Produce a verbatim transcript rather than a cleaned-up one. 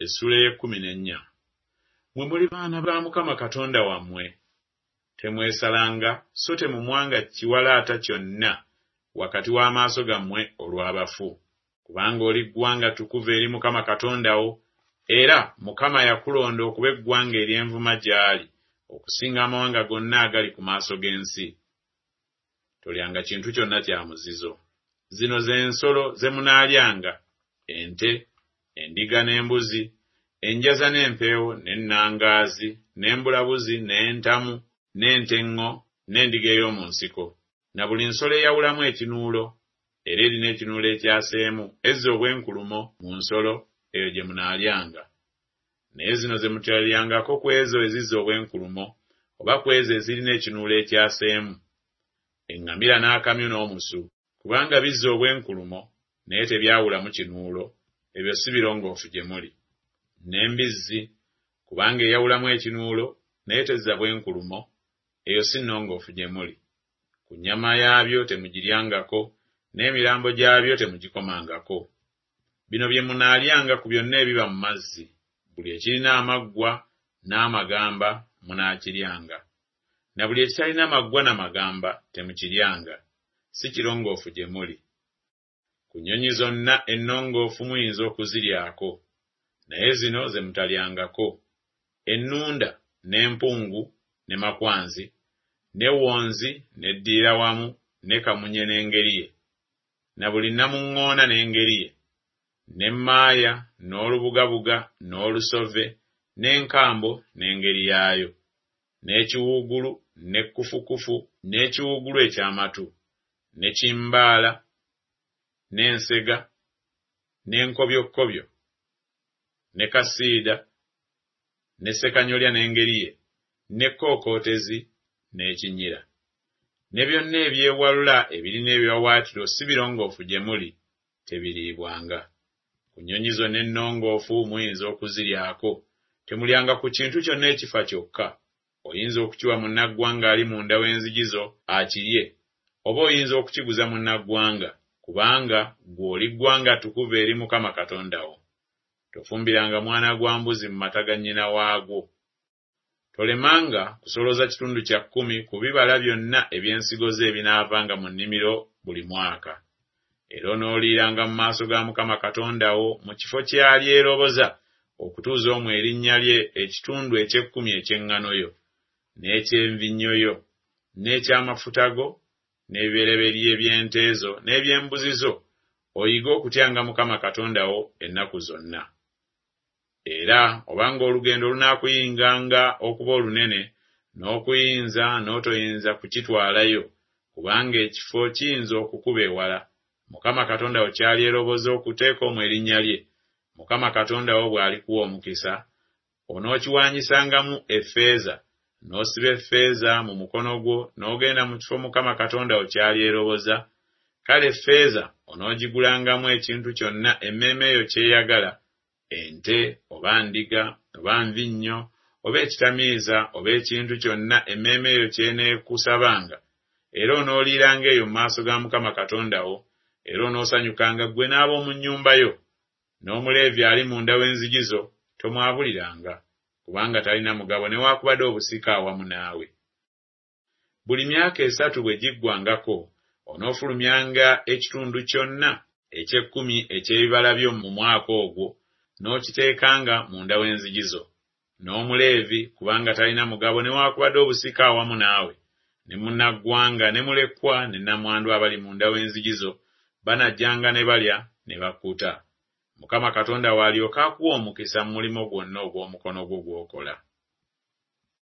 Essula y'ekkumi n'ennya. Mwe muli baana ba Mukama Katonda wammwe, temwesalanga so temumwanga kiwalaata kyonna wakati w'amaaso gammwe olw'abafu, kubanga oli ggwanga tukuvu eri Mukama Katonda wo, era Mukama yakulonda okuba eggwanga ery'envuma gy'ali, okusinga amawanga gonna agali ku maaso g'ensi. Tolyanga kintu kyonna kya muzizo. Zino ze nsolo ze munaalyanga: ente, endiga n'embuzi, enjaza n'empeewo, n'ennangaazi, n'embulabuzi, n'entamu, n'enteŋŋo, n'endiga ey'omu nsiko. Na buli nsolo eyawulamu ekinuulo, era erina ekinuulo ekyaseemu, ezza obwenkulumo mu nsolo eyo gye munaalyanga. Naye zino ze mutalyangako ku ezo ezizza obwenkulumo, oba ku ezo ezirina ekinuulo ekyaseemu: eŋŋamira n'akamyu n'omusu, kubanga bizza obwenkulumo naye tebyawulamu kinuulo, ebyo si birongoofu gye muli. N'embizzi, kubanga eyawulamu ekinuulo naye tezza bwenkulumo, eyo si nnongoofu gye muli. Ku nnyama yaabyo temugiryangako, n'emirambo gyabyo temugikomangako. Bino bye munaalyanga ku byonna ebiba mu mazzi: buli ekirina amaggwa n'amagamba munaakiryanga, na buli ekitalina maggwa n'amagamba temukiryanga, si kirongoofu gye muli. Ku nnyonyi zonna ennongoofu muyinza okuziryako, naye zino ze mutalyangako: ennunda, n'empungu, ne makwanzi, ne wonzi, n'eddiira wamu, ne kamunye n'engeri ye, na buli namuŋŋoona n'engeri ye, n'emmaaya, n'olubugabuga, n'olusove, n'enkambo n'engeri yaayo, n'ekiwuugulu, n'ekkufukufu, n'ekiwuugulu eky'amatu, ne kimbaala, n'ensega, n'enkobyokobyo, ne kasiida, ne ssekanyolya n'engeri ye, ne kookootezi, n'ekinyira. Ne byonna ebyewalula ebirina ebiwawaatiro si birongoofu gye muli, tebiriibwanga. Ku nnyonyi zonna ennongoofu muyinza okuziryako. Temulyanga ku kintu kyonna ekifa kyokka. Oyinza okukiwa munnaggwanga ali munda w'enzigi zo akirye, oba oyinza okukiguza munnaggwanga, kubanga ggwe oli ggwanga tukuvu eri Mukama Katonda wo. Tofumbiranga mwana gwa mbuzi mu mata ga nnyina waagwo. Tolemanga kusoloza kitundu kya kkumi ku bibala byonna eby'ensigo ze ebinaavanga mu nnimiro buli mwaka. Era onooliranga mu maaso ga Mukama Katonda wo mu kifo ky'alyeroboza okutuuza omwo erinnya lye ekitundu eky'ekkumi eky'eŋŋano yo, n'eky'envinnyo yo, n'eky'amafuta go, n'ebibereberye by'ente zo, n'eby'embuzi zo, oyige okutyanga Mukama Katonda wo ennaku zonna. Era obanga olugendo lunaakuyinganga okuba olunene, n'okuyinza n'otoyinza kukitwalayo, kubanga ekifo kiyinza okukuba ewala, Mukama Katonda wo kyalyeroboza okuteeka omwo erinnya lye, Mukama Katonda wo bw'alikuwa omukisa, onookiwaanyisangamu effeeza, n'osiba effeeza mu mukono gwo, n'ogenda mu kifo Mukama Katonda wo kyalyeroboza, kale effeeza onoogigulangamu ekintu kyonna emmeeme eyo kyeyagala: ente, oba ndiga, oba nvinnyo, oba ekitamiiza, oba ekintu kyonna emmeeme eyo kyeneekusabanga. Era onooliranga eyo mu maaso ga Mukama Katonda wo, era onoosanyukanga ggwe n'ab'omu nnyumba yo. N'Omuleevi ali munda w'enzigi zo tomwabuliranga, kubanga talina mugabo newaakubadde obusika awamu naawe. Buli myaka esatu bwe giggwangako, onoofulumyanga ekitundu kyonna eky'ekkumi eky'ebibala by'omu mwaka ogwo, n'okiteekanga munda w'enzigi zo. N'Omuleevi, kubanga talina mugabo newaakubadde obusika awamu naawe, ne munnaggwanga, ne mulekkwa, ne nnamwandu abali munda w'enzigi zo, banajjanga ne balya ne bakkuta. Mukama Katonda wo alyoke akuwa omukisa mu mulimo gwonna ogw'omukono gwo gw'okola.